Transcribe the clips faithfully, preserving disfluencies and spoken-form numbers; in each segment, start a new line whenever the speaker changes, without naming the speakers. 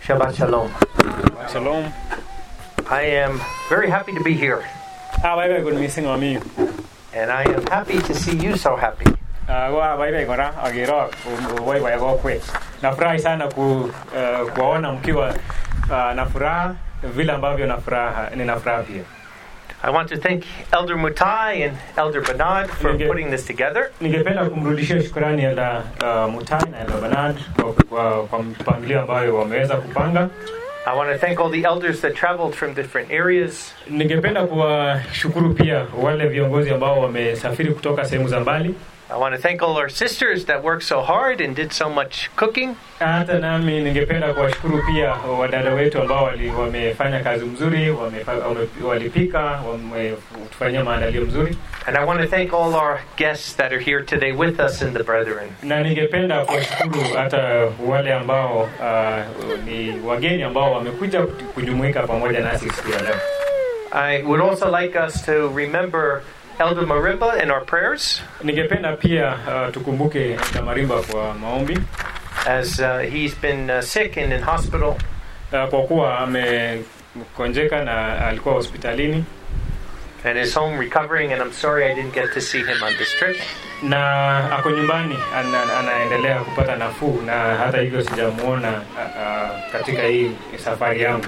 Shabbat Shalom.
Shalom.
I am very happy to be here.
Ah, bye bye, good missing on me.
And I am happy to see you so happy.
Ah, wa bye bye kora agiro bye bye go kwe. Nafurahi sana ku kuona mkiwa na furaha vile ambavyo na furaha nina furaha pia.
I want to thank Elder Mutai and Elder Bernard for Nige, putting this together.
Ningependa kumrudishia shukrani Elder uh, Mutai na Elder Bernard kwa kwa mpangilio ambayo wameweza kupanga.
I want to thank all the elders that traveled from different areas.
Ningependa kuwashukuru pia wale viongozi ambao wamesafiri kutoka sehemu za mbali.
I want to thank all our sisters that worked so hard and did so much cooking.
Hata nami ningependa kuwashukuru pia wadada wetu ambao wamefanya kazi mzuri, walipika, wametufanyia maandalio mzuri.
And I want to thank all our guests that are here today with us and the brethren.
Na ningependa kuwashukuru hata wale ambao uh, ni wageni ambao wamekuja kujumuika pamoja nasi siku ya leo.
I would also like us to remember Elder Marimba in our prayers.
Ningependa pia uh, tukumbuke Elder Marimba kwa maombi.
As uh, he's been uh, sick and in hospital.
Uh, kwa kuwa amekonjeka na alikuwa hospitalini.
And is home recovering, and I'm sorry I didn't get to see him on this trip.
Na ako nyumbani ana, anaendelea kupata nafuu na hata hivyo sijamuona uh, katika hii safari yangu.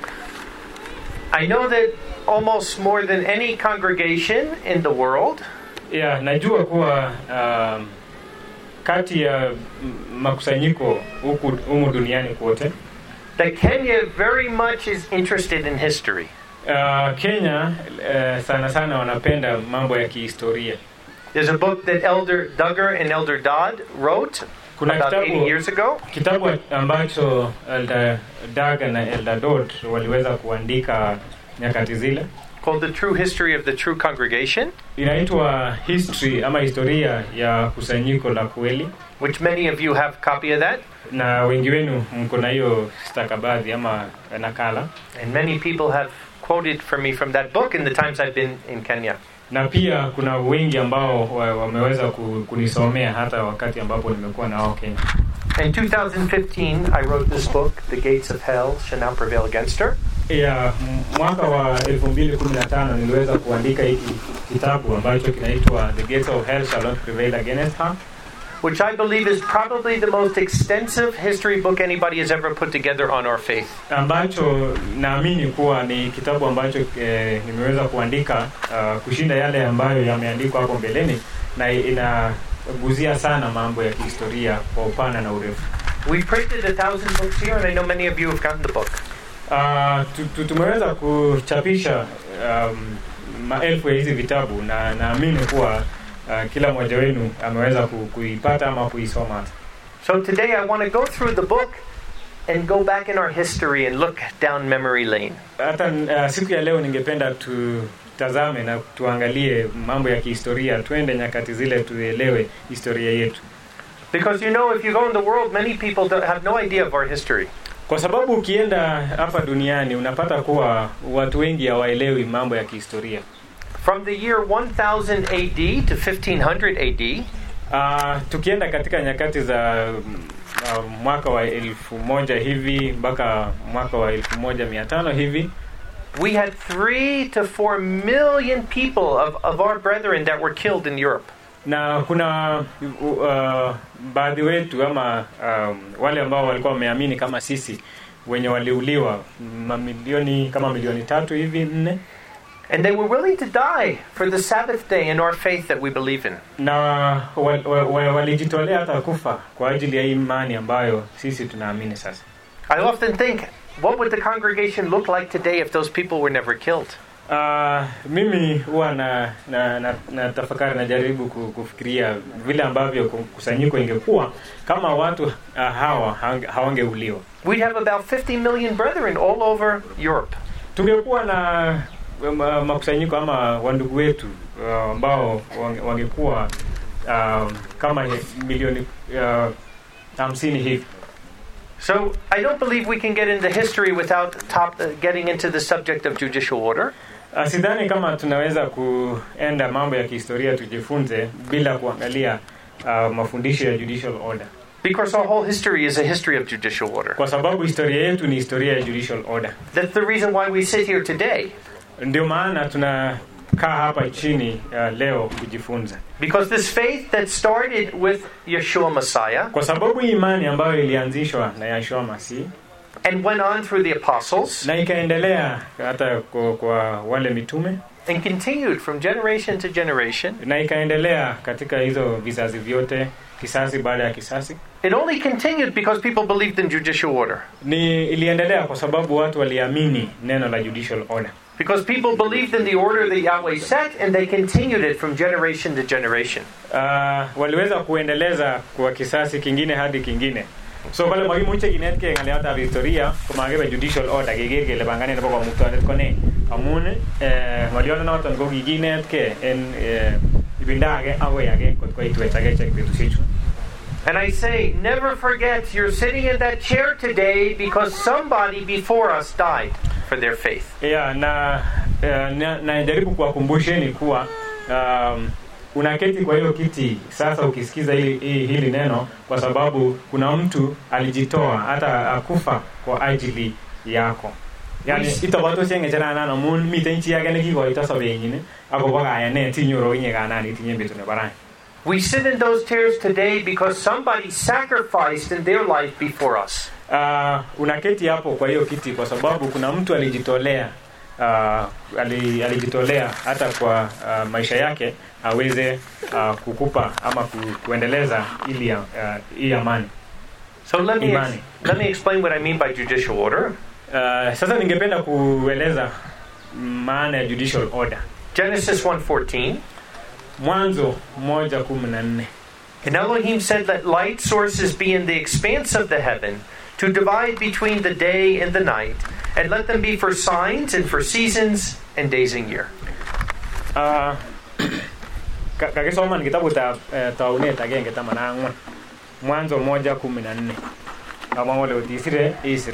I know that almost more than any congregation in the world,
yeah, najua kuwa um, kati ya makusanyiko huku humu duniani kote,
that Kenya very much is interested in history.
Uh, Kenya uh, sana sana wanapenda mambo ya kihistoria.
There's a book that Elder Duggar and Elder Dodd wrote
Kuna
about
kitabu,
eighty years ago.
Kitabu ambacho Elder Duggar na Elder Dodd waliweza kuandika nyakati zile,
called The True History of the True Congregation.
Inaitwa History ama Historia ya Kusanyiko la Kweli.
Which many of you have a copy of that.
Na wengi wenu mko na hiyo stakabadhi ama nakala.
And many people have quoted for me from that book in the times I've been in Kenya.
Na pia kuna wengi ambao wameweza kunisomea hata wakati ambapo nimekuwa nao Kenya.
In two thousand fifteen I wrote this book, The Gates of Hell Shall Not Prevail Against Her.
Ya mwaka wa elfu mbili kumi na tano niliweza kuandika hiki kitabu ambacho kinaitwa The Gates of Hell Shall Not Prevail Against Her,
which I believe is probably the most extensive history book anybody has ever put together on our faith.
Ambacho naamini kuwa ni kitabu ambacho eh, nimeweza kuandika uh, kushinda yale ambayo yameandikwa hapo mbeleni, na inaguzia sana mambo ya kihistoria kwa upana na urefu.
We printed a thousand books here, and I know many of you have gotten the book.
Uh, tumeweza kuchapisha um, maelfu ya hizi vitabu, na naamini kuwa Uh, kila mmoja wenu ameweza ku, kuipata ama kuisoma.
So today I want to go through the book and go back in our history and look down memory lane.
Hata uh, siku ya leo ningependa tutazame na tuangalie mambo ya kihistoria, tuende nyakati zile tuelewe historia yetu.
Because you know, if you go in the world, many people don't have no idea of our history.
Kwa sababu ukienda hapa duniani unapata kuwa watu wengi hawaelewi mambo ya kihistoria.
From the year one thousand A D to fifteen hundred A D,
uh, tukienda katika nyakati za uh, mwaka wa elfu moja hivi mpaka mwaka wa elfu moja mia tano hivi,
we had three to four million people of, of our brethren that were killed in Europe.
Na kuna uh, baadhi wetu ama um, wale ambao walikuwa wameamini kama sisi wenye waliuliwa mamilioni kama milioni tatu hivi nne.
And they were willing to die for the Sabbath day and our faith that we believe in.
Na walijitolea hata kufa kwa ajili ya imani ambayo sisi tunaamini sasa.
I often think, what would the congregation look like today if those people were never killed?
Uh, mimi huwa na, na, na, na tafakari najaribu kufikiria vile ambavyo kusanyiko ingekuwa kama watu uh, hawa hawangeuliwa.
We'd have about fifty million brethren all over Europe.
Tungekuwa na makusanyiko ama wandugu wetu ambao uh, wangekuwa uh, kama milioni uh, hamsini hivi.
So I don't believe we can get into history without top, uh, getting into the subject of judicial order.
Sidhani kama tunaweza kuenda mambo ya kihistoria tujifunze bila kuangalia uh, mafundisho ya judicial order.
Because our whole history is a history of judicial order.
Kwa sababu historia yetu ni historia ya judicial order.
That's the reason why we sit here today.
Ndio maana tunakaa hapa chini uh, leo kujifunza.
Because this faith that started with Yeshua Messiah,
kwa sababu imani ambayo ilianzishwa na Yeshua Masihi,
and went on through the apostles,
na ikaendelea hata kwa, kwa wale mitume,
and continued from generation to generation,
na ikaendelea katika hizo vizazi vyote, kisasi baada ya kisasi.
It only continued because people believed in judicial order.
Ni iliendelea kwa sababu watu waliamini neno la judicial order.
Because people believed in the order that Yahweh set, and they continued it from generation to generation.
Uh, waliweza kuendeleza kwa kisasi kingine hadi kingine. So pale mwalimu uche kinetke ngaliata historia kumagebe judicial order gegege le bangane na kwa mutane kone amune eh waliona na watu ngogi ginetke en ibindage awe yage kwa itwechage check bitu sichu.
And I say, never forget you're sitting in that chair today because somebody before us died for their faith.
Yeah, na na najaribu kuwakumbusheni kuwa um, unaketi kwa hiyo kiti sasa ukisikiza hili hili neno kwa sababu kuna mtu alijitoa hata akufa kwa ajili yako. Yani itabato senge jana na mun mitenchi yake ne kigo itasabe nyine ako baga ya ne tinyoro inye kana ni tinye bitu ne barai.
We sit in those chairs today because somebody sacrificed in their life before us.
Uh, unaketi hapo kwa hiyo kiti kwa sababu kuna mtu alijitolea uh, alijitolea hata kwa uh, maisha yake aweze uh, kukupa ama ku, kuendeleza ili uh, hii amani.
So let me ex- let me explain what I mean by judicial order.
Uh, sasa ningependa kueleza maana ya judicial order.
Genesis one fourteen.
Mwanzo moja kumi na nne.
And Elohim said, let light sources be in the expanse of the heaven, to divide between the day and the night, and let them be for signs and for seasons and days and year.
Ah, kakisoma kitabu ta Taunet agenge tamana angwan. Mwanzo moja kumi na nne. Kama wale utisire isir.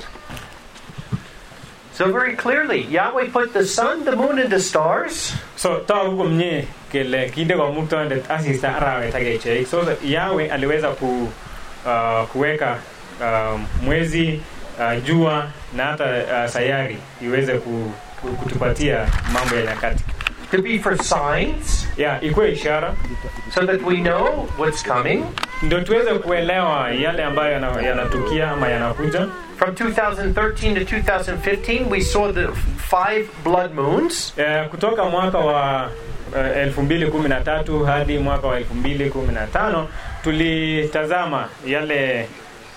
So very clearly, Yahweh put the sun, the moon, and the stars.
So tawu kumnye kile kinde kwa mtu ande asista arawe tageche. So Yahweh aliweza ku uh, kuweka uh, mwezi, uh, jua na hata uh, sayari iweze ku, ku, kutupatia mambo ya nyakati.
To be for signs.
Yeah, ikuwe ishara.
So that we know what's coming.
Ndio tuweze kuelewa yale ambayo yanatukia ama yanakuja.
From two thousand thirteen to two thousand fifteen, we saw the five blood moons.
Uh, kutoka mwaka wa uh, elfu mbili kumi na tatu hadi mwaka wa elfu mbili kumi na tano tulitazama yale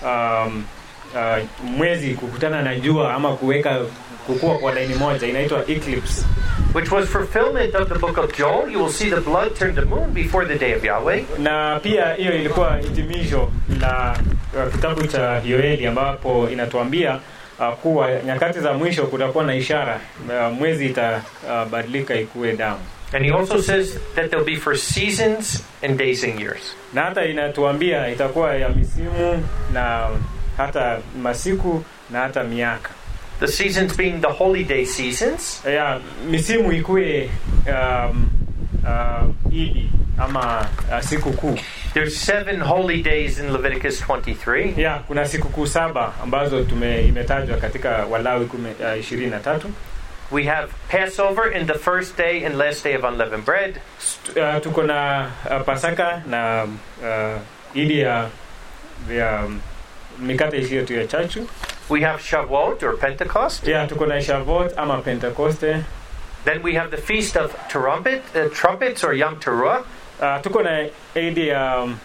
um, uh, mwezi kukutana na jua ama kuweka kukua kwa laini moja inaitwa eclipse,
which was fulfillment of the book of Joel. You will see the blood turn to moon before the day of Yahweh.
Na pia hiyo ilikuwa hitimisho la uh, kitabu cha Yoeli ambapo inatuambia uh, kuwa nyakati za mwisho kutakuwa na ishara, uh, mwezi itabadilika uh, ikuwe damu.
And he also says that there'll be for seasons and days and years.
Na hata inatuambia itakuwa ya misimu na hata masiku na hata miaka.
The seasons being the holy day seasons.
Yeah, misimu ikuwe um, uh, idi ama uh, siku kuu.
There's seven holy days in Leviticus twenty-three.
Yeah, kuna siku kuu saba ambazo tume imetajwa katika Walawi ishirini na tatu.
We have Passover in the first day and last day of unleavened bread.
Uh, tuko na uh, Pasaka na uh, idi ya ya um, mikate isiyo tu ya chachu.
We have Shavuot or Pentecost.
Yeah, tuko na Shavuot ama Pentecoste.
Then we have the feast of trumpet, uh, trumpets or Yom Teruah.
Uh, tuko na idi ya um,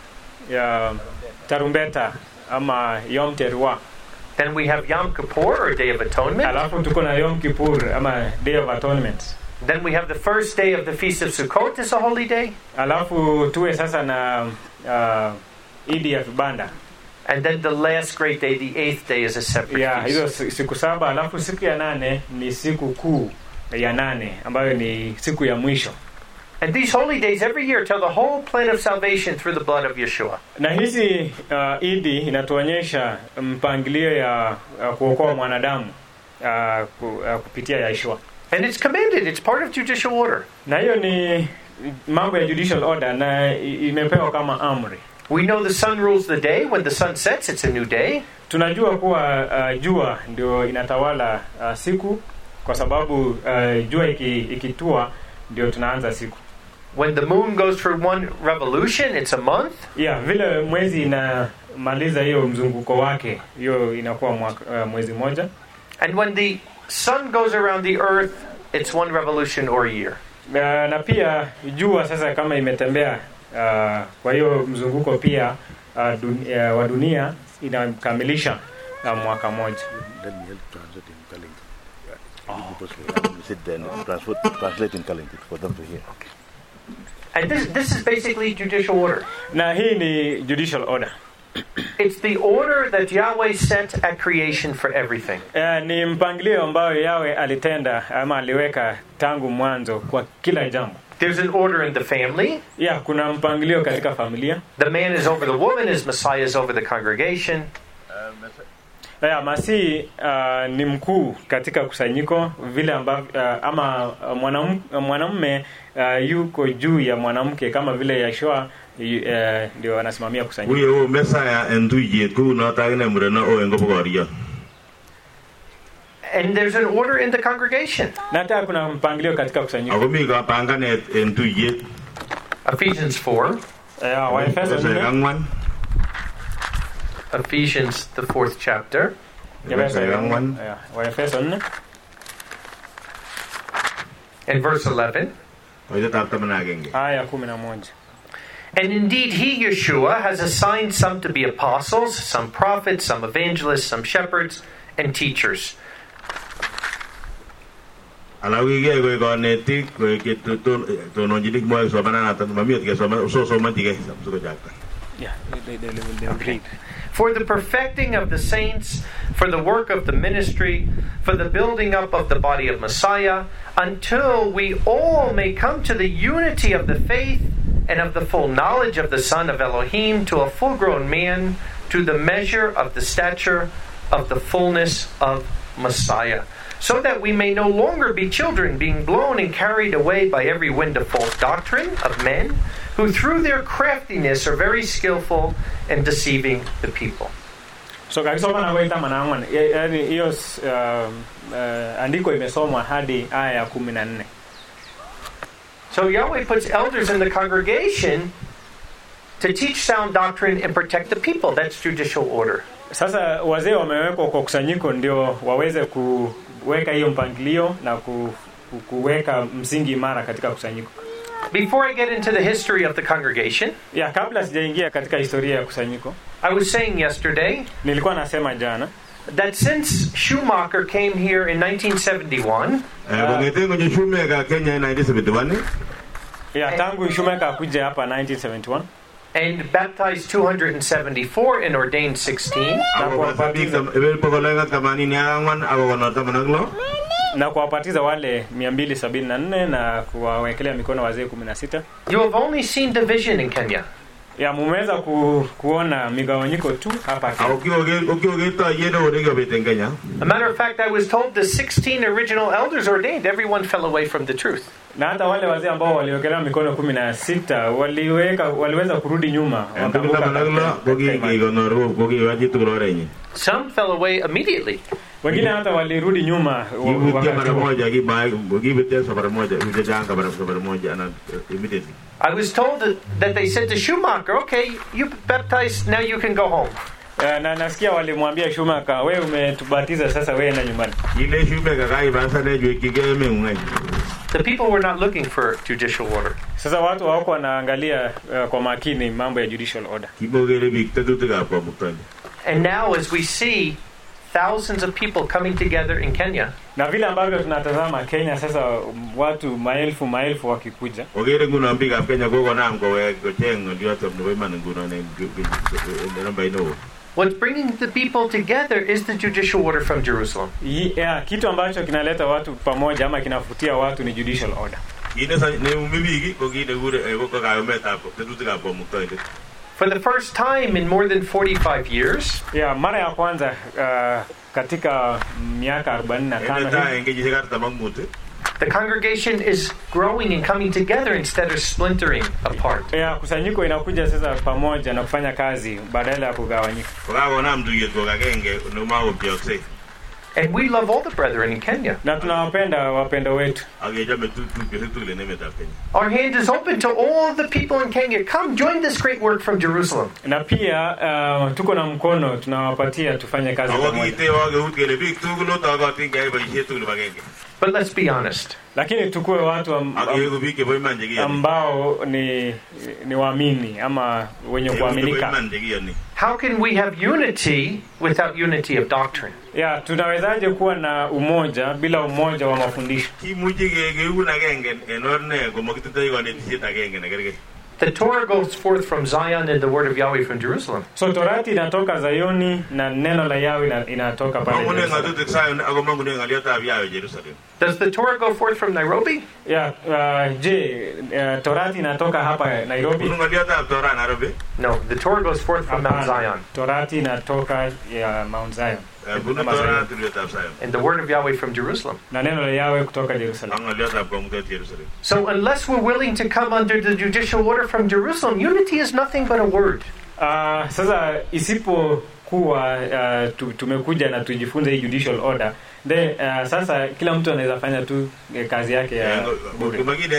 ya tarumbeta ama Yom Teruah.
Then we have Yom Kippur or Day of Atonement.
Alafu tuko na Yom Kippur ama Day of Atonement.
Then we have the first day of the feast of Sukkot is a holy day.
Alafu tuwe sasa na uh, idi ya vibanda.
And then the last great day, the eighth day, is a separate
yeah,
feast.
Hizo siku saba, alafu siku ya nane ni siku kuu ya nane ambayo ni siku ya mwisho.
And these holy days every year tell the whole plan of salvation through the blood of Yeshua.
Na hizi uh, idi inatuonyesha mpangilio ya uh, kuokoa mwanadamu uh, ku, uh, kupitia Yeshua.
And it's commanded, it's part of judicial order.
Na hiyo ni mambo ya judicial order na imepewa kama amri.
We know the sun rules the day. When the sun sets, it's a new day.
Tunajua kuwa uh, jua ndio inatawala uh, siku kwa sababu uh, jua iki, ikitua ndio tunaanza siku.
When the moon goes through one revolution, it's a month.
Yeah, vile mwezi inamaliza hiyo mzunguko wake, hiyo inakuwa mwaka, uh, mwezi moja.
And when the sun goes around the earth, it's one revolution or a year.
Uh, na pia jua sasa kama imetembea uh, kwa hiyo mzunguko pia uh, dun, uh, wa dunia inakamilisha uh, mwaka moja.
Let me help translate in Kalinga. Oh. Because we sit there and translate, translate in Kalinga for them to hear.
Okay. And this this is basically judicial order.
Na hii ni judicial order.
It's the order that Yahweh set at creation for everything.
Uh, ni mpangilio ambao Yahweh alitenda ama aliweka tangu mwanzo kwa kila jambo.
There's an order in the family.
Yeah, kuna mpangilio katika familia.
The man is over the woman, as Messiah is over the congregation.
Yeah, Masihi uh, ni mkuu katika kusanyiko vile ambavyo uh, ama mwanamume uh, yuko juu ya mwanamke kama vile Yeshua uh, ndio anasimamia kusanyiko.
Huyo Messiah enduje kuna tagine murena o engopogoria.
And there's an order in the congregation.
Na hata kuna mpangilio katika kusanyiko.
Agomi ka pangane enduje.
Ephesians four.
Yeah, wa Efeso nne.
Ephesians, the fourth chapter. And verse eleven. And indeed he, Yeshua, has assigned some to be apostles, some prophets, some evangelists, some shepherds, and teachers.
Yeah, they, they, they will, they will
okay.
read.
For the perfecting of the saints, for the work of the ministry, for the building up of the body of Messiah, until we all may come to the unity of the faith and of the full knowledge of the Son of Elohim, to a full-grown man, to the measure of the stature of the fullness of Messiah, so that we may no longer be children, being blown and carried away by every wind of false doctrine of men, who through their craftiness are very skillful in deceiving the people.
So kakisoma na wewe kama naamana, yaani hiyo andiko imesomwa hadi aya ya kumi na nne.
So Yahweh puts elders in the congregation to teach sound doctrine and protect the people. That's judicial order.
Sasa wazee wamewekwa kwa kusanyiko ndio waweze kuweka hiyo mpangilio na kuweka msingi imara katika kusanyiko.
Before I get into the history of the congregation,
ya kabla sijaingia katika historia ya kusanyiko,
I was saying yesterday,
nilikuwa nasema jana,
that since Schumacher came here in nineteen seventy-one,
ya tangu Schumacher kuja hapa nineteen seventy-one,
and baptized two hundred seventy-four and ordained sixteen,
na kuwapatiza wale mia mbili sabini na nne na kuwawekelea mikono wazee kumi na sita.
You have only seen division in Kenya.
Ya mumeweza ku, kuona migawanyiko tu hapa Kenya.
A matter of fact, I was told the sixteen original elders ordained, everyone fell away from the truth.
Na hata wale wazee ambao waliwekelea mikono kumi na sita waliweka waliweza kurudi nyuma wakaanguka.
Some fell away immediately.
Wengine hata walirudi nyuma
I was told that, that they said to Schumacher, okay, you baptized, now you can go home.
Na nasikia walimwambia Schumacher, wewe umetubatiza sasa wewe na nyumbani.
The people were not looking for judicial order.
Sasa watu hawako wanaangalia uh, kwa makini mambo ya judicial order.
And now as we see thousands of people coming together in Kenya,
na vile ambavyo tunatazama Kenya sasa watu maelfu maelfu wakikuja,
what's bringing the people together is the judicial order from Jerusalem.
Yeah, kitu ambacho kinaleta watu pamoja ama kinafutia watu ni judicial order.
For the first time in more than forty-five years,
yeah, mara ya kwanza uh, katika miaka arobaini na tano
The congregation is growing and coming together instead of splintering apart.
Ya kusanyiko inakuja sasa pamoja na kufanya kazi badala ya kugawanyika.
And we love all the brethren in Kenya.
Na tunawapenda wapendo wetu.
Our hand is open to all the people in Kenya. Come join this great work from Jerusalem.
Na pia uh, tuko na mkono tunawapatia tufanye kazi pamoja.
But let's be honest.
Lakini tukue watu am, am, ambao ni ni waamini ama wenye kuaminika.
How can we have unity without unity of doctrine?
Ya tunawezaje kuwa na umoja bila umoja wa mafundisho?
The Torah goes forth from Zion and the word of Yahweh from Jerusalem.
So Torati inatoka Zayoni na neno la Yahweh inatoka pale Jerusalem.
Does the Torah go forth from Nairobi?
Yeah, uh, je, uh, Torati inatoka hapa Nairobi?
No, the Torah goes forth from Mount Zion.
Torati inatoka ya Mount Zion.
And the word of Yahweh from Jerusalem.
Na neno la Yahweh kutoka Jerusalem.
So unless we're willing to come under the judicial order from Jerusalem, unity is nothing but a word.
Uh, sasa isipo kuwa uh, tumekuja na tujifunze hii judicial order, then uh, sasa kila mtu anaweza fanya tu eh, kazi yake ya bure.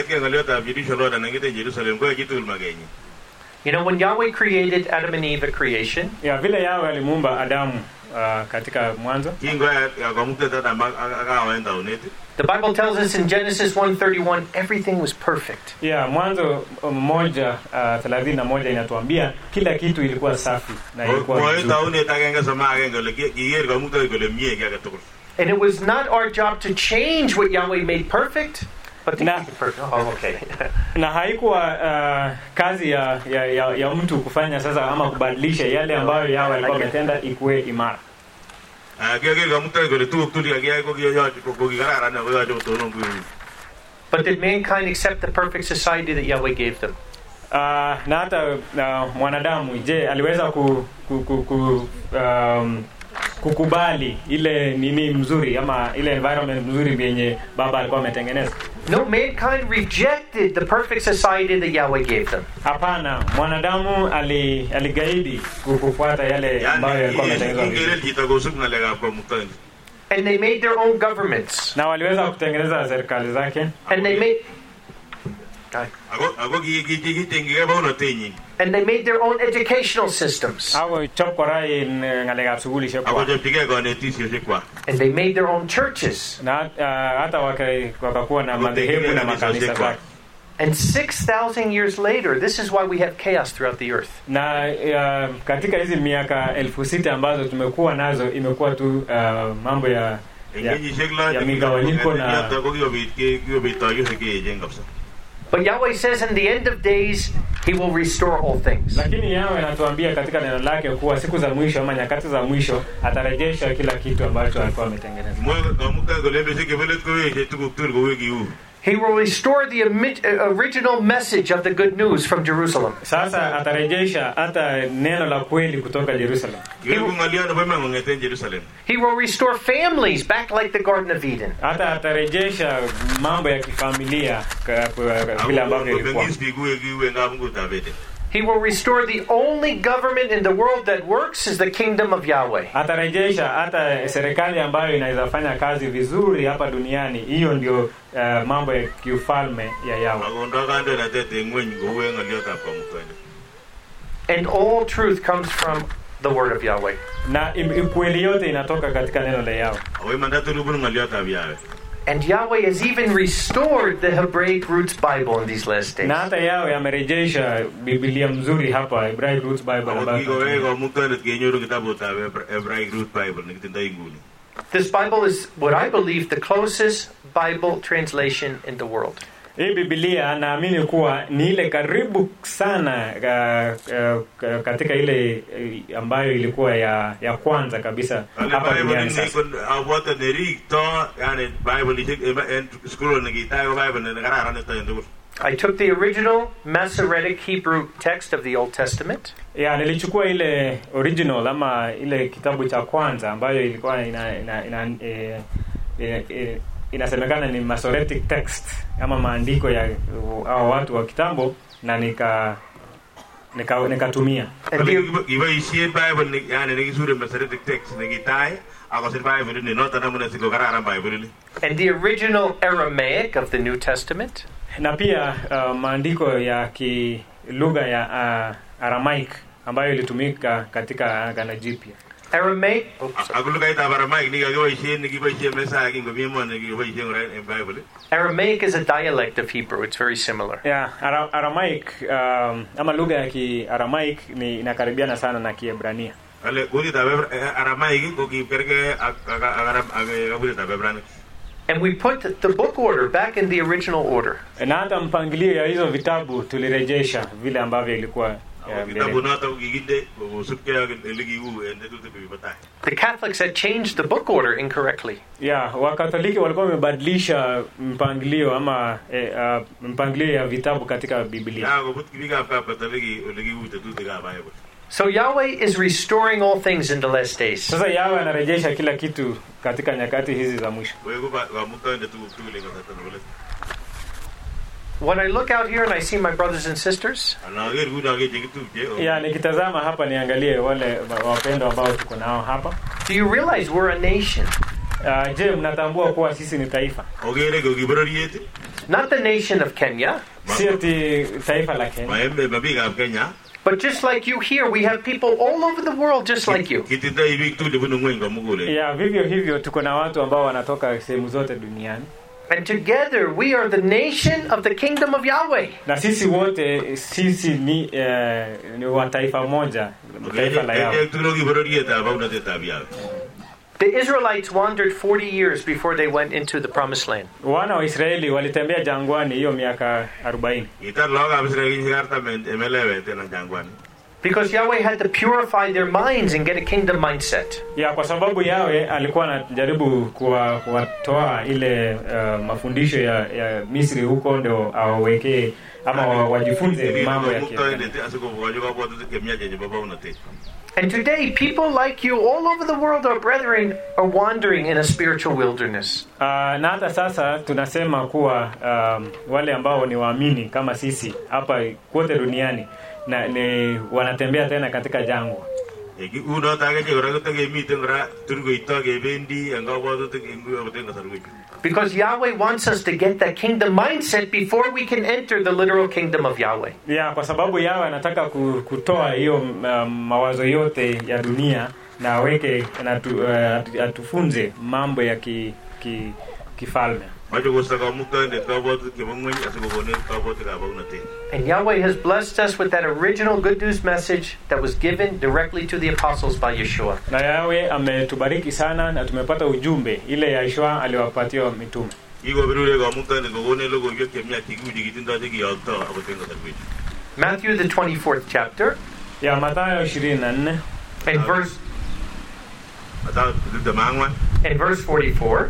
You know, when Yahweh created Adam and Eve at creation,
ya vile Yahweh alimuumba Adamu uh, katika mwanzo,
the Bible tells us in Genesis one thirty-one, everything was perfect.
Yeah, mwanzo moja uh, thelathini na moja inatuambia kila kitu ilikuwa safi na ilikuwa nzuri.
And it was not our job to change what Yahweh made perfect, but to
na,
keep it perfect. Oh, okay.
Na haikuwa uh, kazi ya, ya, ya, ya mtu kufanya sasa ama kubadilisha yale ambayo Yahweh alikuwa ametenda ikuwe imara.
But did mankind accept the perfect society that Yahweh gave them?
Uh, na hata uh, mwanadamu je aliweza ku, ku, ku, ku um, kukubali ile nini mzuri ama ile environment mzuri yenye baba alikuwa ametengeneza?
No, mankind rejected the perfect society that Yahweh gave them.
Hapana, mwanadamu ali aligaidi kufuata yale ambayo alikuwa ametengeneza.
And they made their own governments.
Na waliweza kutengeneza serikali zake.
And they made And they made their own educational systems.
And
they made their own churches. And six thousand years later, this is why we have chaos throughout the earth.
Na uh, katika hizi miaka elfu sita ambazo tumekuwa nazo imekuwa tu uh, mambo ya ya, ya migawanyiko na.
But Yahweh says in the end of days he will restore all things.
Lakini Yahweh anatuambia katika neno lake kuwa siku za mwisho ama nyakati za mwisho atarejesha kila kitu ambacho alikuwa ametengeneza.
He will restore the original message of the good news from Jerusalem.
Sasa atarejesha hata neno la kweli kutoka Jerusalem.
He will, he will restore families back like the Garden of Eden.
Hata atarejesha mambo ya kifamilia vile ambavyo ilikuwa.
He will restore the only government in the world that works is the kingdom of Yahweh.
Atarejesha hata serikali ambayo inaweza fanya kazi vizuri hapa duniani. Hiyo ndio uh, mambo ya kiufalme ya Yahweh.
And all truth comes from the word of Yahweh.
Na kweli yote inatoka katika neno la Yahweh.
And Yahweh has even restored the Hebraic Roots Bible in these last days.
Na hata Yahweh amerejesha Biblia mzuri hapa, Hebraic Roots Bible.
This Bible is what I believe the closest Bible translation in the world.
Hii Biblia naamini kuwa ni ile karibu sana uh, uh, katika ile uh, ambayo ilikuwa ya ya kwanza kabisa hapa duniani sasa.
I took the original Masoretic Hebrew text of the Old Testament.
Ya nilichukua ile original ama ile kitabu cha kwanza ambayo ilikuwa ina ina, ina eh, eh, eh, inasemekana ni Masoretic text ama maandiko ya hao watu wa kitambo, na nika nika nikatumia.
Ibaishie Bible yani ni kisure Masoretic text ni kitai ako sir Bible ni nota na muna siko karara Bible.
And the original Aramaic of the New Testament.
Na pia uh, maandiko ya ki lugha ya uh, Aramaic ambayo ilitumika katika Agano Jipya.
Aramaic.
Aguluga ita Aramaic ni gawaishie ni kibaishie mesa kingo mimo ni kibaishie ngora Bible.
Aramaic is a dialect of Hebrew. It's very similar.
Yeah, Ara- Aramaic um, ama lugha ya ki Aramaic ni inakaribiana sana na Kiebrania.
Ale kuni ta Aramaic ko ki perke agara agara ta Bebrani.
And we put the book order back in the original order.
Na hata mpangilio ya hizo vitabu tulirejesha vile ambavyo ilikuwa.
The Catholics had changed the book order incorrectly.
Yeah, Wakatoliki walikuwa wamebadilisha mpangilio ama eh, uh, mpangilio ya vitabu katika Biblia.
So Yahweh is restoring all things in the last days.
Sasa Yahweh anarejesha kila kitu katika nyakati hizi za mwisho.
When I look out here and I see my brothers and sisters,
yeah, nikitazama hapa niangalie wale wapendwa ambao tuko nao hapa.
Do you realize we're a nation?
Uh, je, mnatambua kuwa sisi ni taifa?
Not the nation of Kenya.
Si ati taifa la Kenya.
But just like you here, we have people all over the world just like you.
Yeah, vivyo hivyo tuko na watu ambao wanatoka sehemu zote duniani.
And together we are the nation of the kingdom of Yahweh.
Na sisi wote sisi ni uh, ni wa taifa moja, taifa la Yahweh.
The Israelites wandered forty years before they went into the promised land.
Wana wa Israeli walitembea jangwani hiyo miaka arobaini.
Because Yahweh had to purify their minds and get a kingdom mindset.
Ya kwa sababu Yahweh alikuwa anajaribu kuwa kuwatoa ile uh, mafundisho ya, ya Misri huko ndio awaweke ama wajifunze mambo ya kiasi.
And today people like you all over the world, our brethren, are wandering in a spiritual wilderness.
Uh, na hata sasa tunasema kuwa um, wale ambao ni waamini kama sisi hapa kote duniani na ni wanatembea tena katika jangwa.
Because Yahweh wants us to get that kingdom mindset before we can enter the literal kingdom of Yahweh.
Yeah, kwa sababu Yahweh anataka kutoa hiyo um, mawazo yote ya dunia na aweke na tu, uh, atufunze mambo ya ki, ki, kifalme.
And Yahweh has blessed us with that original good news message that was given directly to the apostles by Yeshua.
Na Yahweh ametubariki sana na tumepata ujumbe ile ya Yeshua aliwapatia mitume.
Matthew the twenty-fourth chapter.
Ya Mathayo ishirini na nne.
And verse in verse forty-four.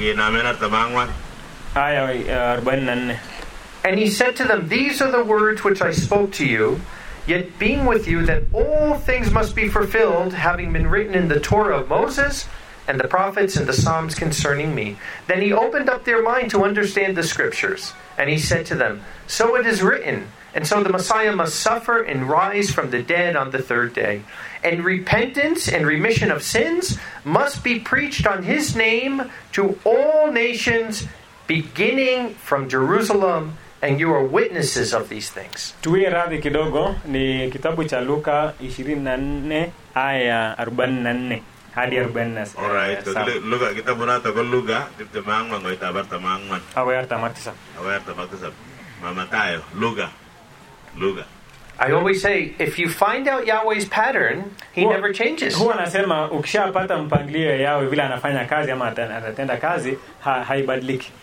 Aya arobaini na nne.
And he said to them, "These are the words which I spoke to you, yet being with you, that all things must be fulfilled, having been written in the Torah of Moses and the prophets and the Psalms concerning me." Then he opened up their mind to understand the scriptures. And he said to them, "So it is written, and so the Messiah must suffer and rise from the dead on the third day. And repentance and remission of sins must be preached on his name to all nations, beginning from Jerusalem, and you are witnesses of these things."
Tuwe radhi kidogo, ni kitabu cha Luka ishirini na nne aya arobaini na nne hadi arobaini na saba.
Alright, Luka kitabu na ta Luka tipte mangwa ngoita barta mangwan.
Awayarta matisa.
Awayarta matisa. Mama tayo Luka. Luka.
I always say, if you find out Yahweh's pattern, he Hua, never changes.
Huwa nasema ukishapata mpangilio ya Yahweh vile anafanya kazi ama atatenda kazi, ha, haibadiliki.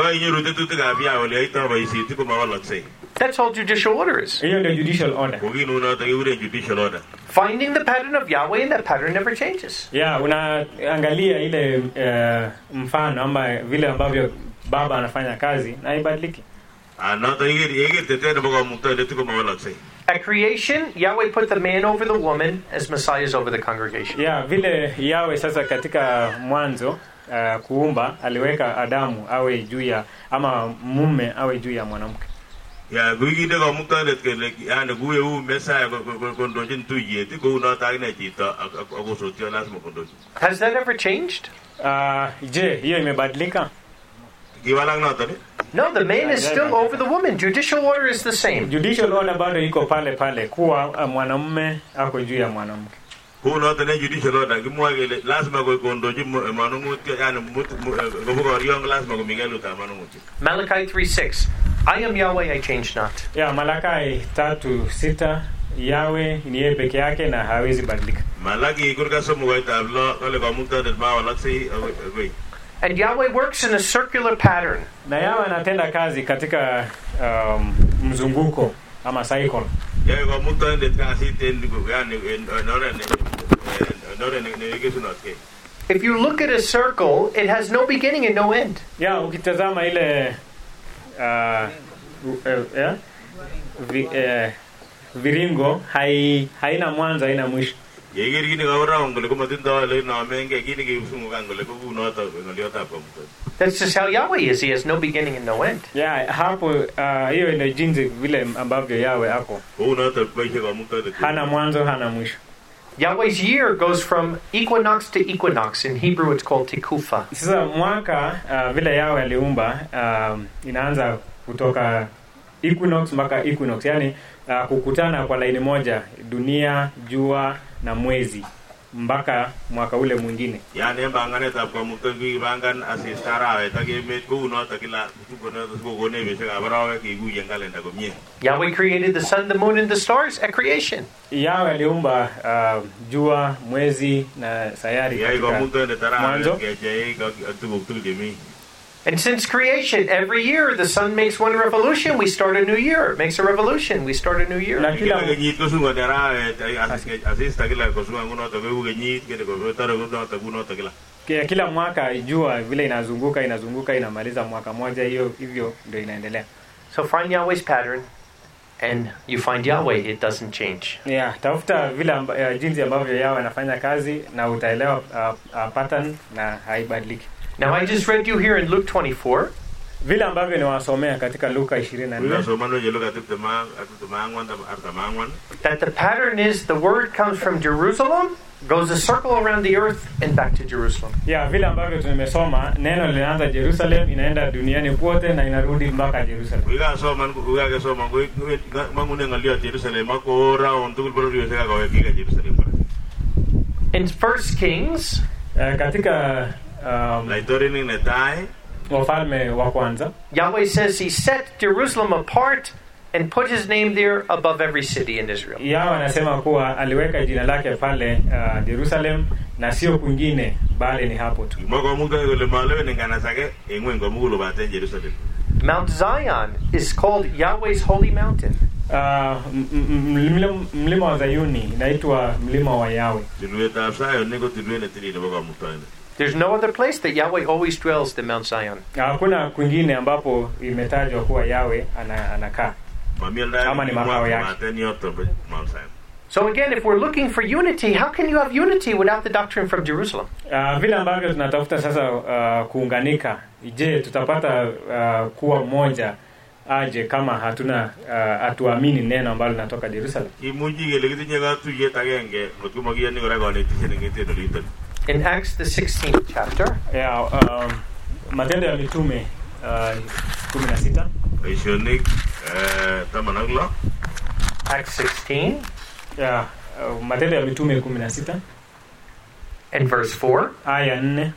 That's all judicial order is.
Hiyo ndio judicial order.
Finding the pattern of Yahweh, and that pattern never changes.
Yeah, unaangalia ile uh, mfano ama vile ambavyo Baba anafanya kazi na haibadiliki.
At creation, Yahweh put the man over the woman as Messiah is over the congregation.
Yeah, vile Yahweh sasa katika mwanzo uh, kuumba aliweka Adamu awe juu ya ama mume awe juu ya mwanamke.
Ya gugi de ko mukta det ke yani guye u Messiah ko ndojin tuye ti ko na ta ina jita ako sotio lazima kondoji.
Has that ever changed?
Uh, je, hiyo imebadilika?
Giwalang na to ni?
No, the man is still over the woman. Judicial order is the same.
Judicial order bado iko pale pale kuwa uh, mwanamume ako juu ya mwanamke.
Ko na tane judicial order kimwa gele lazima ko kondoji manungut yani go ko riong lazima ko migelu ta manungut.
Malachi three six. I am Yahweh, I change not.
Yeah, Malachi tatu sita, Yahweh ni yeye peke yake na hawezi badilika.
Malaki kurka somo wa tablo kale kwa mukta det ma walaksi agoi.
And Yahweh works in a circular pattern.
Na Yahweh anatenda kazi katika um, mzunguko ama cycle.
Yeye kwa mukta det kasi tendu yani nore nore ne kitu nake.
If you look at a circle, it has no beginning and no end.
Yeah, ukitazama ile uh, uh, yeah? Vi, uh, viringo hai haina mwanzo haina mwisho.
Yegeri gini gawra ngole ko matinda le na menge gini ge usungu ngole ko kuno ta ngaliota kwa mtu.
That's just how Yahweh is. He has no beginning and no end.
Yeah, hapo hiyo uh, ndio jinsi vile ambavyo Yahweh ako.
Uno ta kwa kwa mtu.
Hana mwanzo hana mwisho.
Yahweh's year goes from equinox to equinox. In Hebrew it's called tekufa.
Sasa mwaka uh, vile Yahweh aliumba um, inaanza kutoka equinox mpaka equinox, yani uh, kukutana kwa laini moja dunia, jua na mwezi mpaka mwaka ule mwingine.
Yani mbangane ta kwa mutagi bangan asistara eta ge met ko no ta kila tuko na ko gone be se abrawe ki gu yengale nda ko mie.
Yahweh created the sun, the moon and the stars at creation.
Yahweh aliumba uh, jua, mwezi na sayari katika mwanzo.
And since creation, every year the sun makes one revolution, we start a new year. It makes a revolution, we start a new year.
Na kila kila mwaka jua vile inazunguka inazunguka inamaliza mwaka moja, hiyo hivyo ndio inaendelea.
So find Yahweh's pattern and you find Yahweh, it doesn't change.
Yeah, tafuta vile amba, uh, jinsi ambavyo Yahweh anafanya kazi na utaelewa uh, uh, pattern na haibadiliki.
Now I just read you here in Luke twenty-four.
Vile ambavyo niwasomea katika Luka ishirini na nne.
That the pattern is the word comes from Jerusalem, goes a circle around the earth and back to Jerusalem.
Yeah, vile ambavyo tumesoma neno linaanza Jerusalem, inaenda duniani kote na inarudi mpaka Jerusalem.
Uga soma uga soma mangu nengalia Jerusalem mako round tukul boro yoseka kwa kika Jerusalem.
In First Kings,
uh, katika um,
Laitorini netai
Wafalme wa kwanza,
Yahweh says he set Jerusalem apart and put his name there above every city in Israel.
Yahweh anasema kuwa aliweka jina lake pale uh, Jerusalem na sio kwingine bali ni hapo tu.
Mwako munga yule malewe ningana sake engwengo mugulu bate Jerusalem.
Mount Zion is called Yahweh's holy mountain.
Uh, mlima wa Zayuni inaitwa mlima wa Yahweh.
Dilueta sayo nego diluene tili na baka mutane.
There's no other place that Yahweh always dwells than Mount Zion.
Hakuna kwingine ambapo imetajwa kuwa Yahweh anakaa. Ama ni makao yake.
So again, if we're looking for unity, how can you have unity without the doctrine from Jerusalem?
Uh, vile ambavyo tunatafuta sasa uh, kuunganika, je, tutapata uh, kuwa mmoja aje kama hatuna uh, hatuamini neno ambalo linatoka Jerusalem?
In Acts the sixteenth chapter,
yeah, um, Matendo ya Mitume uh, kumi na sita.
Acts sixteen.
Yeah, uh, Matendo ya Mitume kumi na sita.
And verse four.
Aya nne.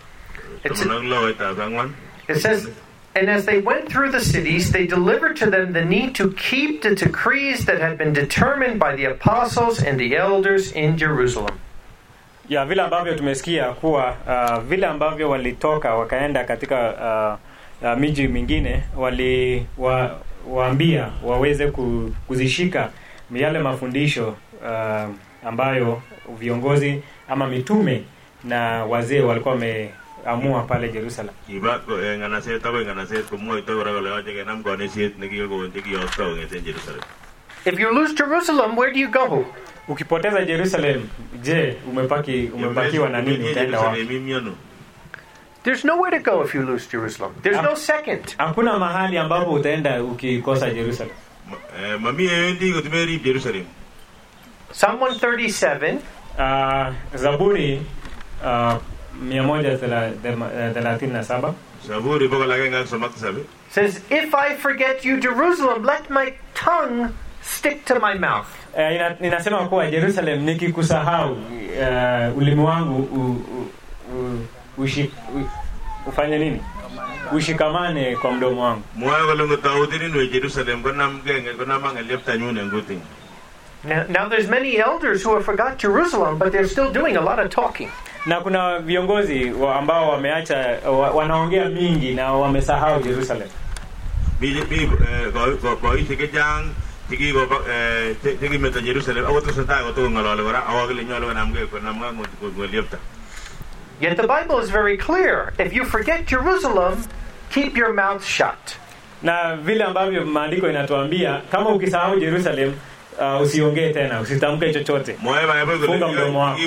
It says, and as they went through the cities, they delivered to them the need to keep the decrees that had been determined by the apostles and the elders in Jerusalem.
Ya vile ambavyo tumesikia kuwa uh, vile ambavyo walitoka wakaenda katika uh, uh, miji mingine wali wa, waambia waweze ku, kuzishika yale mafundisho uh, ambayo viongozi ama mitume na wazee walikuwa wameamua pale Jerusalem.
Kibako nganaset tawe nganaset kumoi to ragale waje kenam konesit nekiko ndiki yosto ngeten Jerusalem.
If you lose Jerusalem, where do you go?
Ukipoteza Jerusalem, je, umepaki umebakiwa na nini? Utaenda wapi?
There's nowhere to go if you lose Jerusalem. There's no second.
Hakuna mahali ambapo utaenda ukikosa Jerusalem.
Mami endi kutumeri Jerusalem.
Psalm one thirty-seven.
Uh, Zaburi uh, mia moja thelathini na saba.
Zaburi boko lage ngak somak sabe.
Says, if I forget you, Jerusalem, let my tongue stick to my mouth.
Uh, ina, inasema kuwa Jerusalem nikikusahau uh, ulimi wangu u, u, u, ushi, u, ufanye nini? Ushikamane kwa mdomo wangu.
Moyo golongo taudini no Jerusalem kona mgenge kona manga lepta nyune nguti.
Now, now there's many elders who have forgot Jerusalem, but they're still doing a lot of talking.
Na kuna viongozi ambao wameacha wanaongea mingi na wamesahau Jerusalem.
Bi bi kwa kwa hii kejang tiki go eh tiki meta Jerusalem awoto sata awoto ngalo wala awagile nyalo na mge ko na mngango ko lepta.
Yet the Bible is very clear. If you forget Jerusalem, keep your mouth shut.
Na vile ambavyo maandiko inatuambia kama ukisahau Jerusalem uh, usiongee tena, usitamke chochote. Funga mdomo wako.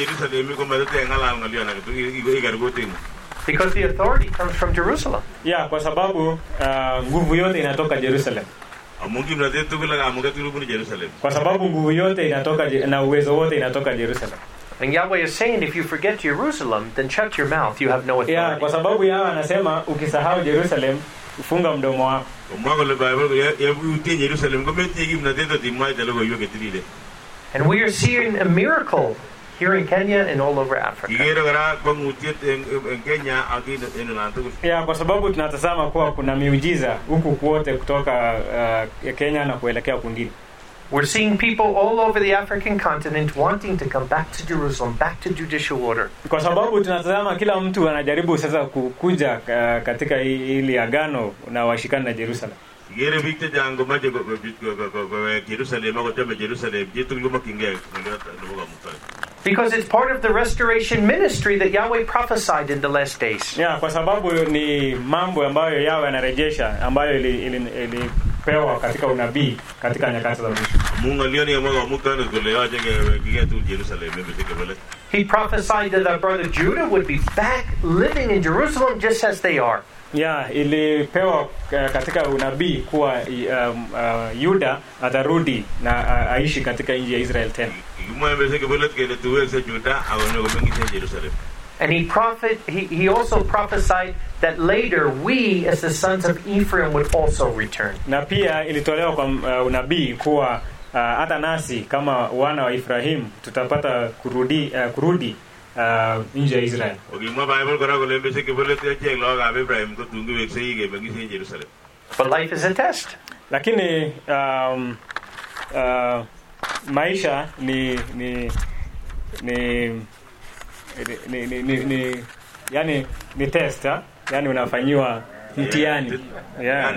Because the authority comes from Jerusalem.
Yeah, kwa sababu uh, nguvu yote inatoka Jerusalem. Kwa sababu nguvu yote inatoka na uwezo wote inatoka Jerusalem.
And Yahweh is saying, if you forget Jerusalem, then shut your mouth. You have no authority.
Yeah, kwa sababu Yahweh anasema ukisahau Jerusalem, funga mdomo wako.
And we are seeing a miracle here in Kenya and all over Africa.
Yeah, kwa sababu tunatazama kuwa kuna miujiza huku kwote kutoka uh, Kenya na kuelekea kwingine.
We're seeing people all over the African continent wanting to come back to Jerusalem, back to judicial order.
Kwa sababu tunatazama kila mtu anajaribu sasa kukuja uh, katika hili agano na washikana na Jerusalem.
Gere bikte jango maje go Jerusalem go teme Jerusalem jitu ngoma kinge ngoga mutale.
Because it's part of the restoration ministry that Yahweh prophesied in the last days. Yeah, kwa sababu ni mambo ambayo Yahweh anarejesha ambayo ili, ili, ili pewa katika unabii katika nyakati za mwisho. Mungu alioni mwaka mutane kule aje kinge tu Jerusalem mbele kule. He prophesied that our brother Judah would be back living in Jerusalem just as they are. Yeah, ilipewa uh, katika unabii kuwa um, uh, Yuda atarudi na uh, aishi katika nchi ya Israel tena. And he prophet he, he also prophesied that later we as the sons of Ephraim would also return. Na pia ilitolewa kwa uh, unabii kuwa uh, hata nasi kama wana wa Ephraim tutapata kurudi uh, kurudi Uh, nje ya Israel.
But life is a test.
Lakini um, uh, maisha ni ni ni ni ni, ni, ni yani ni test, ha? Yani unafanyiwa mtihani. Yeah.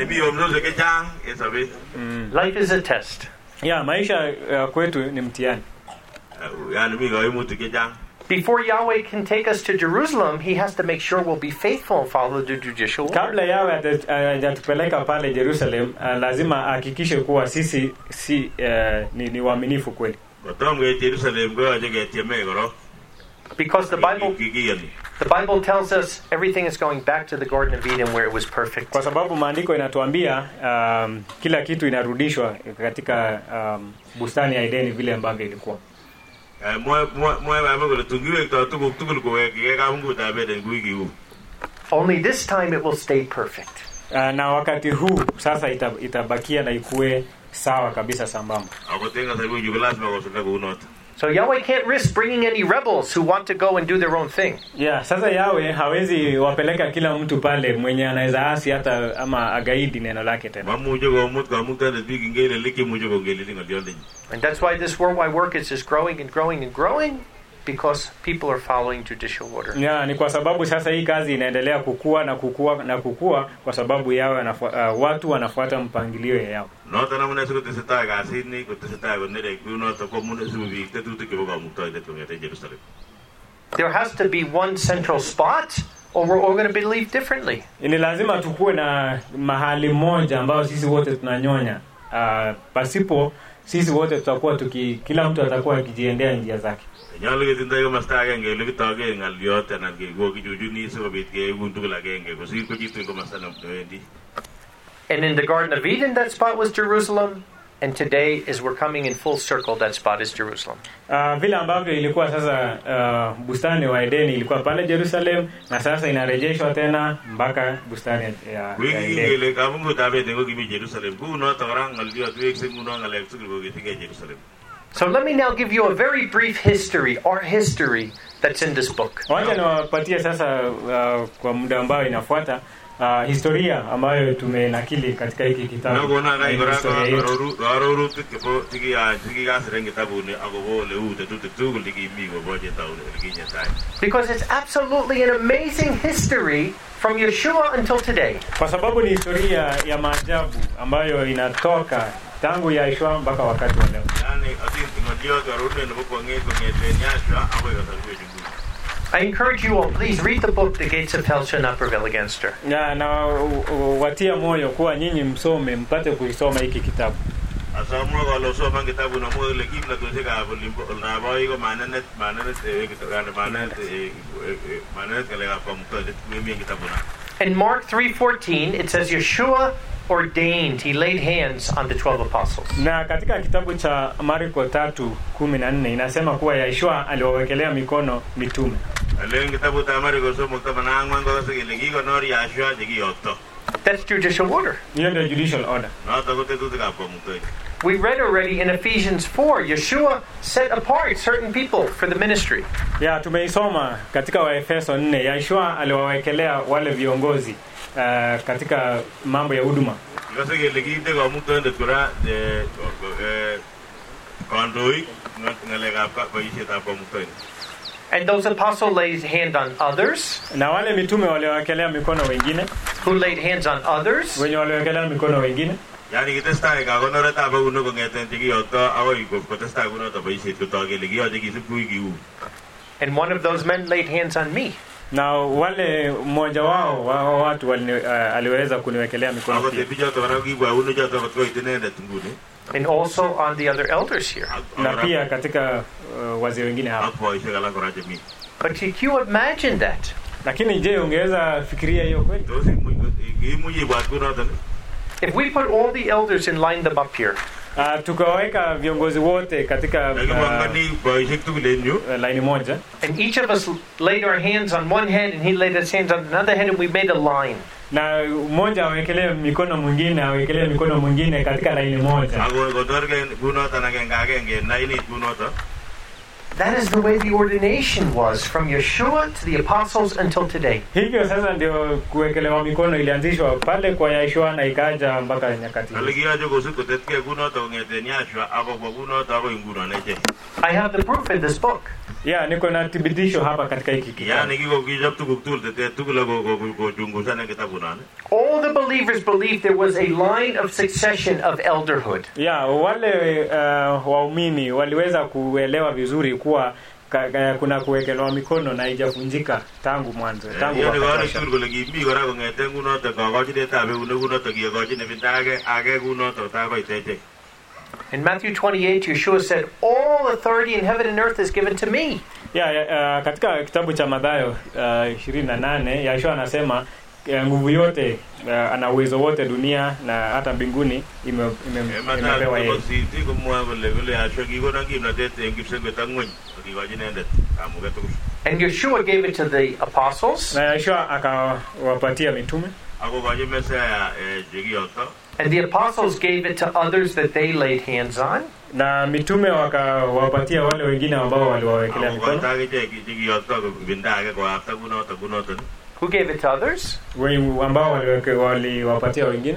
Mm. Life is a test.
Yeah, maisha uh, kwetu ni mtihani.
Before Yahweh can take us to Jerusalem, he has to make sure we'll be faithful and follow the judicial order.
Kabla Yahweh hajatupeleka pale Jerusalem, lazima ahakikishe kuwa sisi si uh, ni, ni waaminifu kweli.
Because the Bible the Bible tells us everything is going back to the Garden of Eden where it was perfect.
Kwa sababu maandiko inatuambia um, kila kitu inarudishwa katika um, bustani ya Edeni vile ambavyo ilikuwa.
Only this time it will stay perfect.
Uh, na wakati huu sasa itabakia na ikue sawa kabisa sambamba.
So Yahweh can't risk bringing any rebels who want to go and do their own thing.
Yeah, sasa Yahweh hawezi wapeleka kila mtu pale mwenye anaweza asi hata ama agaidi neno lake tena.
And that's why this worldwide work is just growing and growing and growing, because people are following judicial order.
Yeah, ni kwa sababu sasa hii kazi inaendelea kukua na kukua na kukua kwa sababu yao uh, watu wanafuata mpangilio yao.
There has to be one central spot or we're all going to believe differently.
Ni lazima tukue na mahali moja ambao sisi wote tunanyonya. Uh, pasipo sisi wote tutakuwa tuki kila mtu atakuwa akijiendea njia zake.
Nyalu ketindoi komasta agenge ole kitogen ng'alyot anan keko kichuchuni sikobit keibun tugul agenge kosir ko chitugul komasta newendi.
And in the Garden of Eden, that spot was Jerusalem. And today, as we're coming in full circle, that spot is Jerusalem.
Uh, vile ambavyo ilikuwa sasa uh, bustani wa Edeni ilikuwa pale Jerusalem, na sasa inarejeshwa tena mpaka bustani ya, ya Edeni.
Ile kama Mungu tabete ngo kimi Jerusalem. Kuno tawara ng'alyot wekse nguno ng'alek tugul ko kitige Jerusalem.
So let me now give you a very brief history, our history, that's in this book.
Wacha niwapatie sasa uh, kwa muda ambao inafuata uh, historia ambayo tumenakili katika hiki kitabu.
Na kuona kai gora garoru tipo tiki ya tiki ga sereng kitabu ni agobo leu te tutu tugul tiki mi go boje taun kinya tai.
Because it's absolutely an amazing history from Yeshua until today.
Kwa sababu ni historia ya maajabu ambayo inatoka tangu Yeshua mpaka wakati wa leo.
Yani ati ngodio garoru ne bo ngeke ngete nyashwa abo gasalwe jingu.
I encourage you all, please read the book, The Gates of Hell Shall Not Prevail Against Her.
Na na watia moyo kuwa nyinyi msome mpate kuisoma hiki kitabu.
Asamwa kwa lo soma kitabu na mo le kimla to se ka limpo na ba iko mananet mananet e kitabu mananet mananet kale ka mto de mimi kitabu na.
In Mark three fourteen, it says Yeshua ordained, he laid hands on the twelve apostles.
Na katika kitabu cha Marko tatu kumi na nne inasema kuwa Yeshua aliwawekelea mikono mitume.
Leng kitabu ta Marko somo kama na ngwango kase kilegi ko nori Yeshua digi otto.
That's judicial order.
Hiyo ndio judicial order.
Na ta kote tu ka mto.
We read already in Ephesians four, Yeshua set apart certain people for the ministry.
Ya tumeisoma katika Waefeso nne, Yeshua aliwawekelea wale viongozi uh, katika mambo ya huduma.
Kase kilegi te ko mto ndio kura de eh kondoi ngale ka pa isheta pa mto.
And those apostles laid hand on others.
Na wale mitume waliwawekelea mikono wengine.
Who laid hands on others.
Wenye waliwawekelea mikono wengine.
Yani kitesta ka gonora ta ba uno ko ngeten tigi otto awoi ko kitesta kuno to ba ishit ko to gelegi odi kisipu giu.
And one of those men laid hands on me.
Na wale mmoja wao wao watu wali, uh, aliweza kuniwekelea mikono pia.
And also on the other elders here.
Na pia katika uh, wazee wengine hapa.
But can you imagine that?
Lakini je, ungeweza fikiria hiyo kweli?
If we put all the elders and line them up here.
Uh, tukaweka viongozi wote katika uh, line moja.
And each of us laid our hands on one head and he laid his hands on another head and we made a line.
Na mmoja awekelee mikono mwingine awekelee mikono mwingine katika line moja.
That is the way the ordination was from Yeshua to the apostles until today.
Hivyo sasa ndio kuwekelewa mikono ilianzishwa pale kwa Yeshua na ikaja mpaka nyakati.
I have the proof in this book.
Yeah, niko na thibitisho hapa katika hiki kitabu.
All the believers believed there was a line of succession of elderhood.
Yeah, wale uh, waumini waliweza kuelewa vizuri kuwa ka, ka, kuna kuwekelewa mikono na haijafunjika tangu mwanzo, tangu wakati.
In Matthew twenty-eight, Yeshua said, all authority in heaven and earth is given to me.
Yeah, uh, katika kitabu cha Mathayo uh, ishirini na nane, Yeshua anasema uh, nguvu yote uh, ana uwezo wote dunia na hata mbinguni ime, ime, imepewa yeye.
And Yeshua gave it to the apostles.
Na Yeshua akawapatia mitume.
And the apostles gave it to others that they laid hands on.
Na mitume wakawapatia wale wengine ambao waliwawekelea mikono.
Who gave it to others?
Wao ambao waliwapatia wengine.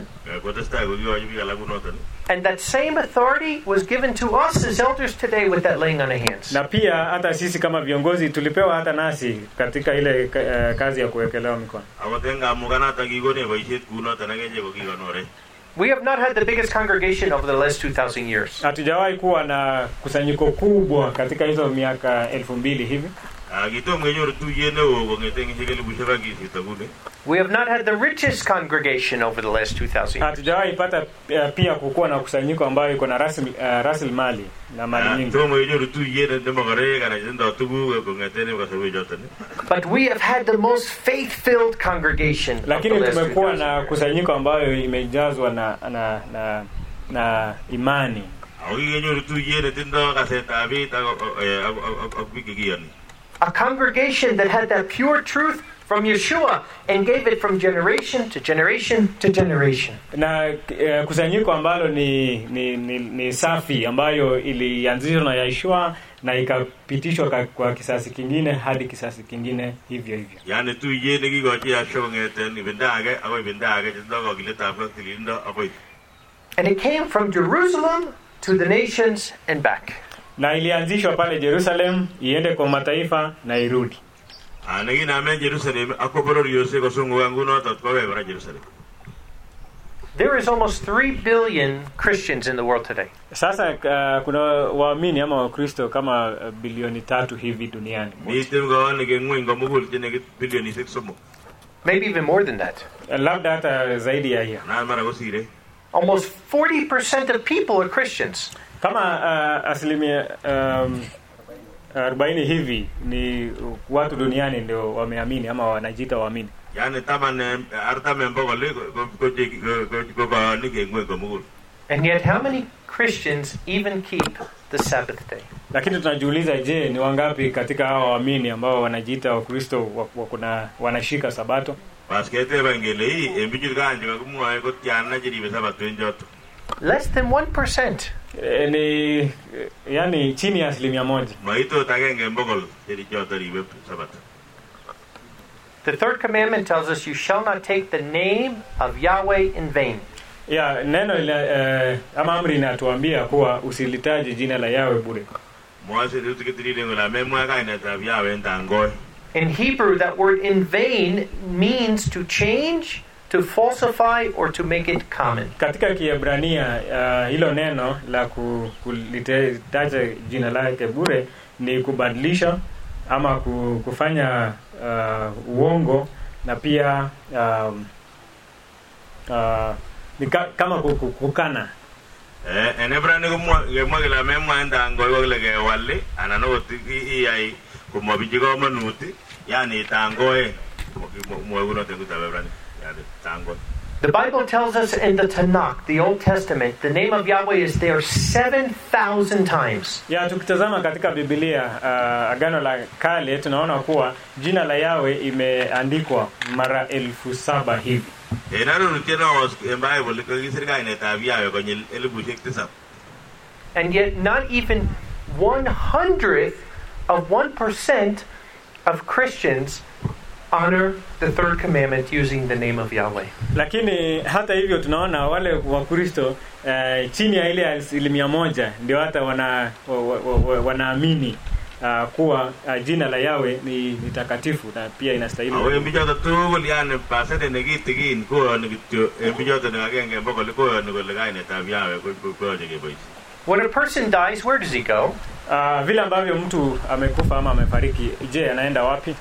And that same authority was given to us as elders today with that laying on of hands.
Na pia hata sisi kama viongozi tulipewa hata nasi katika ile uh, kazi ya kuwekelewa mikono.
We have not had the biggest congregation over the last two thousand years.
Hatujawahi kuwa na kusanyiko kubwa katika hizo miaka elfu mbili hivi.
We have not had the richest congregation over the last two thousand years.
Hatujawahi pata pia kukuwa na kusanyiko ambayo iko na rasilimali na mali nyingi.
But we have had the most faith-filled congregation.
Lakini tumekuwa na kusanyiko ambayo imejazwa na na na, na imani.
A congregation that had that pure truth from Yeshua and gave it from generation to generation to generation.
Na uh, kusanyiko ambalo ni ni, ni ni safi ambayo ilianzishwa na Yeshua na ikapitishwa kwa kisasi kingine hadi kisasi kingine hivyo hivyo.
Yani tu yeye ngigoje yasho ngeten ibendage ago ibendage ndogo kileta kwa kilindo ago.
And it came from Jerusalem to the nations and back.
Na ilianzishwa pale Jerusalem iende kwa mataifa na irudi.
Anagi na men Jerusalem akoboro yose ko sungu wangu no tatwawe bara Jerusalem.
There is almost three billion Christians in the world today.
Sasa uh, kuna waamini ama Wakristo kama uh, bilioni tatu hivi duniani.
Maybe even more than that.
Uh, labda hata zaidi ya hiyo.
Almost forty percent of people are Christians.
Kama uh, asilimia um, arobaini hivi ni watu duniani ndio wameamini ama wanajiita waamini.
Yani tamane artame mbogo le go ba nige ngwe mugul.
And yet how many Christians even keep the Sabbath day?
Lakini tunajiuliza, je, ni wangapi katika hao waamini ambao wanajiita Wakristo wakuna wanashika Sabato?
Baskete evangeli hii embijil ganje kumwa ko tiana jiri Sabato njoto.
Less than one percent.
E, ni yani chini ya asilimia moja.
Maito tagenge mbogol jiri joto ribe Sabato.
The third commandment tells us you shall not take the name of Yahweh in vain.
Yeah, neno ile uh, ama amri inatuambia kuwa usilitaje jina la Yahweh bure.
In Hebrew, that word in vain means to change, to falsify, or to make it common.
Katika Kiebrania uh, hilo neno la kulitaja jina lake bure ni kubadilisha ama kufanya uh, uongo na pia um, uh, ni kama kukana.
Eh enebrane kumwa gemagela memwa ndango yoglege wali anano ti ai kumabijigo manuti yani tangoe mwaguno tenguta bebrane yani tango.
The Bible tells us in the Tanakh, the Old Testament, the name of Yahweh is there seven thousand times.
Ya tukitazama katika Biblia uh, Agano la Kale tunaona kuwa jina la Yahweh imeandikwa mara elfu saba hivi.
And yet not even one hundredth of one percent of Christians honor the third commandment using the name of Yahweh.
Lakini hata hivyo tunaona wale Wakristo uh, chini ya ile asilimia moja ndio hata wana wanaamini uh, kuwa uh, jina la Yahweh ni, ni takatifu na pia inastahili.
Awe mbijota tu yani pasete negitigin ko nigityo mbijota ngagenge mboko liko nigolegaine tabiawe ko ko jegeboy.
When a person dies, where does he go?
Uh, vile ambavyo mtu amekufa ama amefariki, je, anaenda wapi?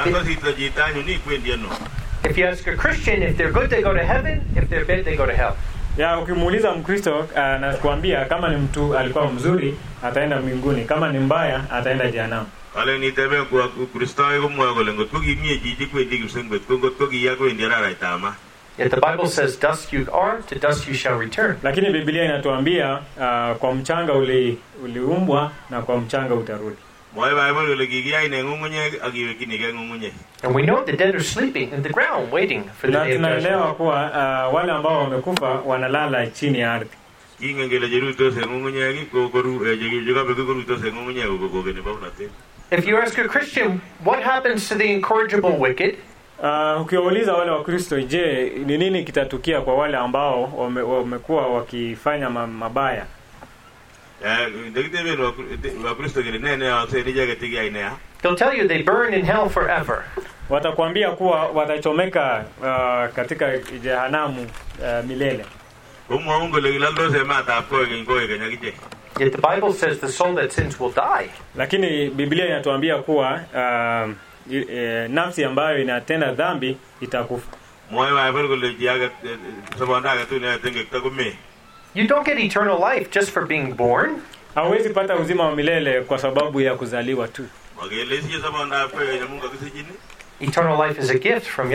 If you ask a Christian if they're good they go to heaven, if they're bad they go to hell.
Ya ukimuuliza Mkristo uh, anakuambia kama ni mtu alikuwa mzuri ataenda mbinguni, kama ni mbaya ataenda jehanamu.
Wale ni tebe kwa Kristo yuko mwago lengo tukimie jiji kwedi kusengo kongo toki yako indiara raitama.
Yet the Bible says dust you are, to dust you shall return.
Lakini Biblia inatuambia uh, kwa mchanga uli uliumbwa na kwa mchanga utarudi.
And we know the dead are sleeping in the ground waiting for the day of judgment.
Tunaelewa kuwa uh, wale ambao wamekufa wanalala chini ya ardhi.
If you ask a Christian what happens to the incorrigible wicked,
uh, ukiwauliza wale wa Kristo, je, ni nini kitatukia kwa wale ambao wamekuwa wakifanya mabaya?
They'll tell you they burn in hell forever.
Watakwambia kuwa watachomeka uh, katika jehanamu uh, milele.
Kumwaun kole kilaldos ematab koigeny koigeny akichek.
Yet the Bible says the soul that sins will die.
Lakini Biblia inatuambia kuwa uh, e, nafsi ambayo inatenda dhambi itakufa.
Mwae Bible kole jiaga sabanda ga tu ne tenge takume.
You don't get eternal life just for being born.
Hawezi pata uzima wa milele kwa sababu ya kuzaliwa tu.
Eternal life is a gift from